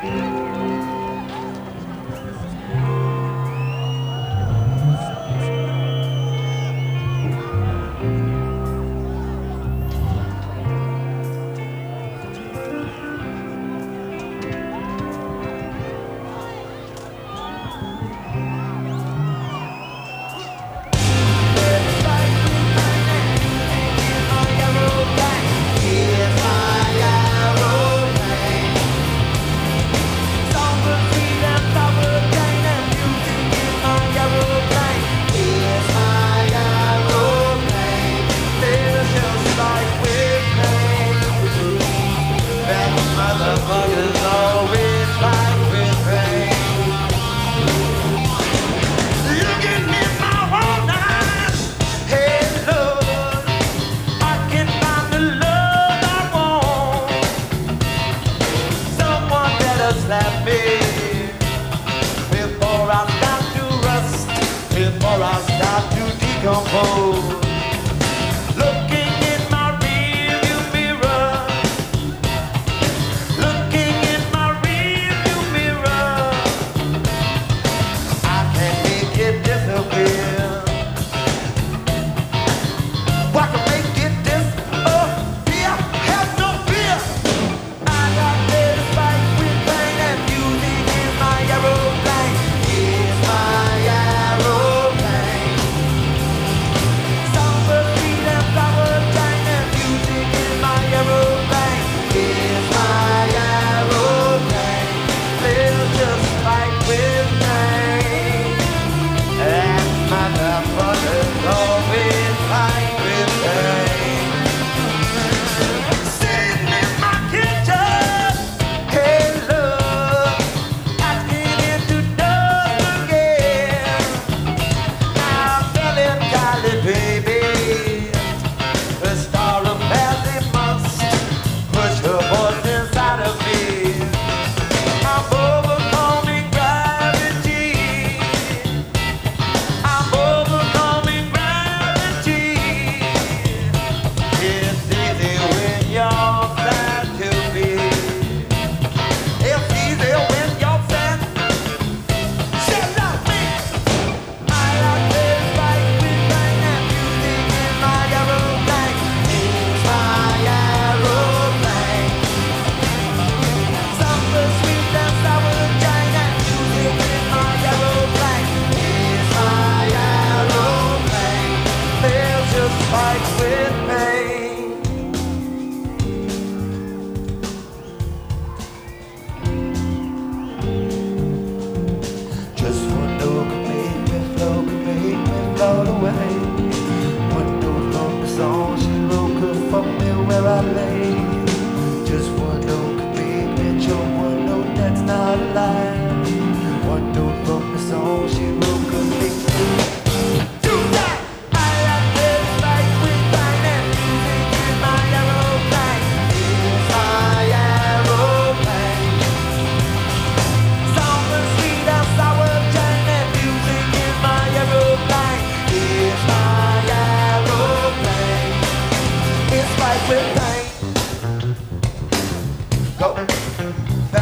Slap me before I start to rust, before I start to decompose. Looking in my rearview mirror, looking in my rearview mirror, I can make it disappear. I can make it disappear. Have no fear. I got this fight with pain and music is my aeroplane. It's my aeroplane. Somber sweet and flower kind and music is my aeroplane. It's my aeroplane. Let's just fight with pain. And motherfuckers always fight with pain. Sitting in my kitchen, hey love, asking it to dust again. I'm feeling jolly, baby. The star of Bally must push her voice inside of me. I'm overcoming gravity. I'm overcoming gravity. It's easy when you're sad to be. It's easy when you're sad. Shut up, man. I like this fight with pain and music in my aeroplane. It's my aeroplane. Something sweet and sour kind and music in my aeroplane. It's my aeroplane. Let's just fight with pain. Just one note can make me float away. One note from the song she wrote could fuck me where I lay. Just one note can make me choke. One note that's not a lie. One note from the song she wrote could make me do that. I like this fight with pain and music in my aeroplane. It's my aeroplane. Something sweet and sour kind and music in my aeroplane. It's my aeroplane. It's fight with pain. Go.